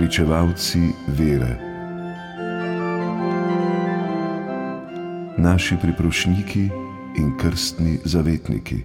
pričevalci vere. Naši priprošniki in krstni zavetniki.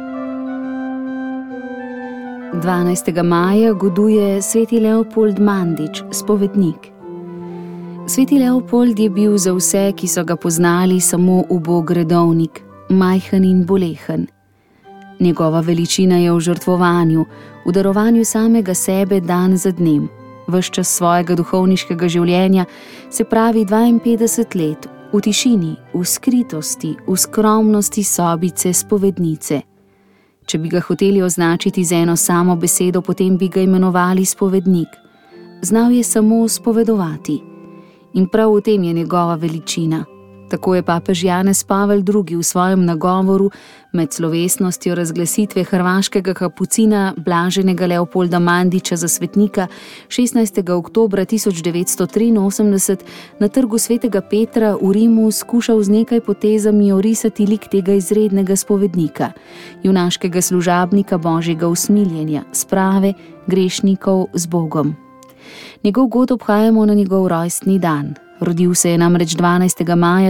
12. maja goduje sveti Leopold Mandič, spovednik. Sveti Leopold je bil za vse, ki so ga poznali, samo ubog redovnik, majhen in bolehen. Njegova veličina je v žrtvovanju, v darovanju samega sebe dan za dnem. Ves čas svojega duhovniškega življenja, se pravi 52 let, v tišini, v skritosti, v skromnosti sobice spovednice. Če bi ga hoteli označiti z eno samo besedo, potem bi ga imenovali spovednik. Znal je samo spovedovati. In prav v tem je njegova veličina. Tako je papež Janez Pavel II. V svojem nagovoru med slovesnostjo razglasitve hrvaškega kapucina blaženega Leopolda Mandiča za svetnika 16. oktobra 1983 na trgu svetega Petra v Rimu skušal z nekaj potezami orisati lik tega izrednega spovednika, junaškega služabnika Božjega usmiljenja, sprave grešnikov z Bogom. Njegov god obhajamo na njegov rojstni dan. Rodil se je namreč 12. maja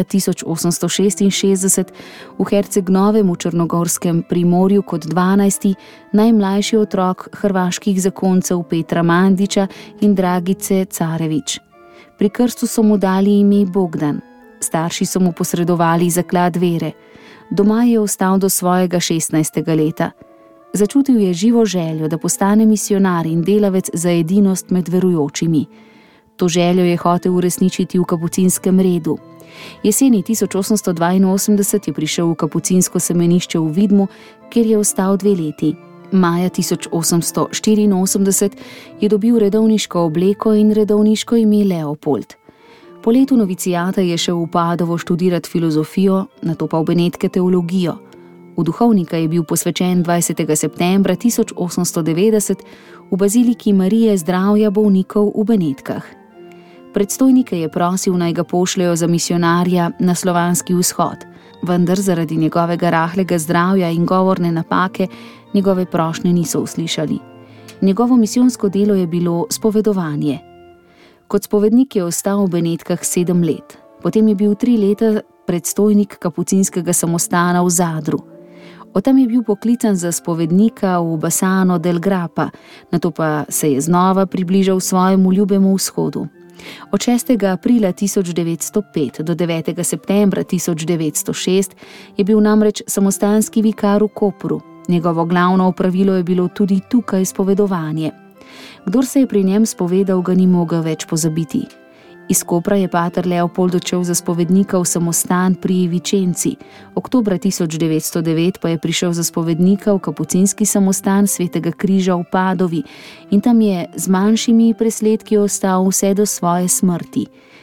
1866 v Herceg-Novem v Črnogorskem primorju kot 12. najmlajši otrok hrvaških zakoncev Petra Mandiča in Dragice Carević. Pri krstu so mu dali ime Bogdan. Starši so mu posredovali zaklad vere. Doma je ostal do svojega 16. leta. Začutil je živo željo, da postane misionar in delavec za edinost med verujočimi. To željo je hotel uresničiti v kapucinskem redu. Jeseni 1882 je prišel v kapucinsko semenišče v Vidmu, kjer je ostal 2 leti. Maja 1884 je dobil redovniško obleko in redovniško ime Leopold. Po letu novicijata je šel v Padovo študirati filozofijo, nato pa v Benetke teologijo. V duhovnika je bil posvečen 20. septembra 1890 v baziliki Marije zdravja bolnikov v Benetkah. Predstojnike je prosil, naj ga pošljejo za misionarja na slovanski vzhod, vendar zaradi njegovega rahlega zdravja in govorne napake njegove prošnje niso uslišali. Njegovo misijonsko delo je bilo spovedovanje. Kot spovednik je ostal v Benetkah 7 let, potem je bil 3 leta predstojnik kapucinskega samostana v Zadru. Od tam je bil poklican za spovednika v Bassano del Grappa, nato pa se je znova približal svojemu ljubemu vzhodu. Od 6. aprila 1905 do 9. septembra 1906 je bil namreč samostanski vikar v Kopru. Njegovo glavno opravilo je bilo tudi tukaj spovedovanje. Kdor se je pri njem spovedal, ga ni mogel več pozabiti. Iz Kopra je pater Leopold odšel za spovednika v samostan pri Vičenci. Oktobra 1909 pa je prišel za spovednika v kapucinski samostan Svetega križa v Padovi in tam je z manjšimi presledki ostal vse do svoje smrti,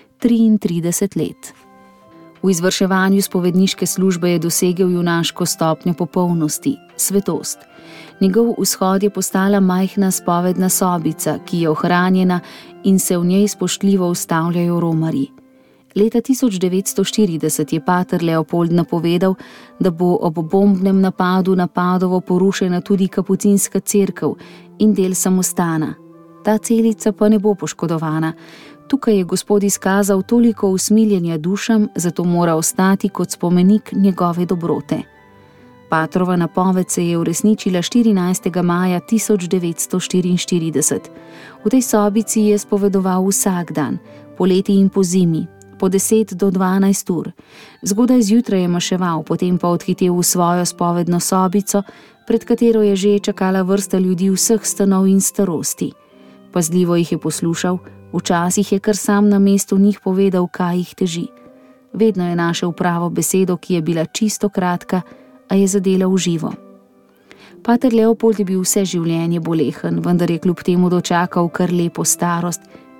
33 let. V izvrševanju spovedniške službe je dosegel junaško stopnjo popolnosti, svetost. Njegov vzhod je postala majhna spovedna sobica, ki je ohranjena in se v njej spoštljivo ustavljajo romarji. Leta 1940 je pater Leopold napovedal, da bo ob bombnem napadu na Padovo porušena tudi kapucinska cerkev in del samostana. Ta celica pa ne bo poškodovana. Tukaj je Gospod izkazal toliko usmiljenja dušam, zato mora ostati kot spomenik njegove dobrote. Patrova napoved se je uresničila 14. maja 1944. V tej sobici je spovedoval vsak dan, poleti in pozimi, po 10 do 12 ur. Zgodaj zjutraj je maševal, potem pa odhitel v svojo spovedno sobico, pred katero je že čakala vrsta ljudi vseh stanov in starosti. Pazljivo jih je poslušal, včasih je kar sam na mestu njih povedal, kaj jih teži. Vedno je našel pravo besedo, ki je bila čisto kratka, a je zadela v živo. Pater Leopold je bil vse življenje bolehen, vendar je kljub temu dočakal kar lepo starost,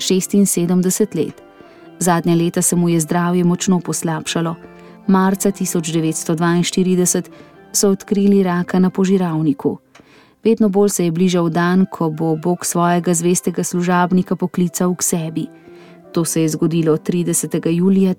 76 let. Zadnja leta se mu je zdravje močno poslabšalo. Marca 1942 so odkrili raka na požiralniku. Vedno bolj se je bližal dan, ko bo Bog svojega zvestega služabnika poklical k sebi. To se je zgodilo 30. julija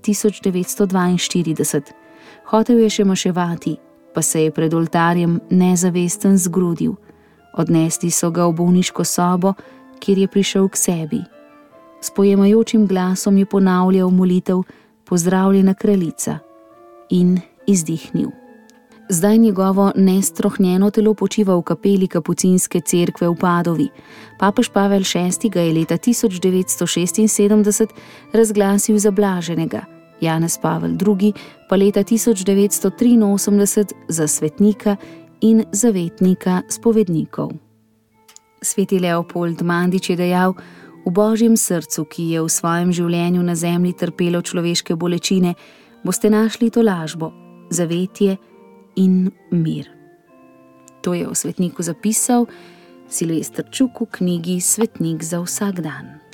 1942. Hotel je še maševati, pa se je pred oltarjem nezavesten zgrudil. Odnesli so ga v bolniško sobo, kjer je prišel k sebi. S pojemajočim glasom je ponavljal molitev Pozdravljena kraljica in izdihnil. Zdaj njegovo nestrohnjeno telo počiva v kapeli Kapucinske cerkve v Padovi. Papež Pavel VI. Ga je leta 1976 razglasil za blaženega, Janez Pavel II. Pa leta 1983 za svetnika in zavetnika spovednikov. Sveti Leopold Mandič je dejal: v Božjem srcu, ki je v svojem življenju na zemlji trpelo človeške bolečine, boste našli tolažbo, zavetje in mir. To je o svetniku zapisal Silvester Čuk v knjigi Svetnik za vsak dan.